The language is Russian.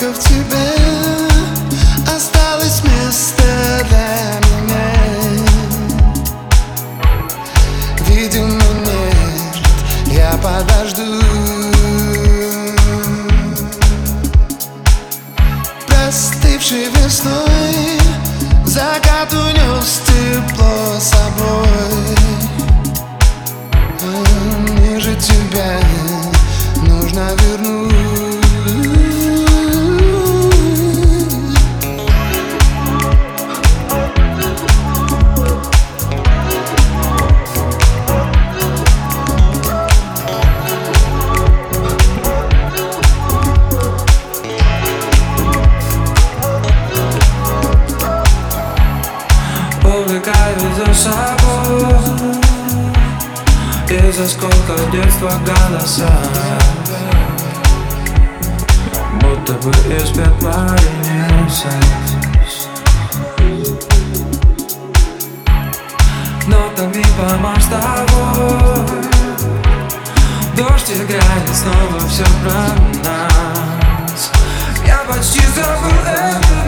только в тебе осталось место для меня. Видимо, нет, я подожду. Простывшей весной закат унес тепло с собой. Мне же тебя нужно вернуть. Увлекаю за собой из осколков детства голоса, будто бы из пепла ленился. Нотами помашь с тобой. Дождь играет снова, все про нас. Я почти забыл это.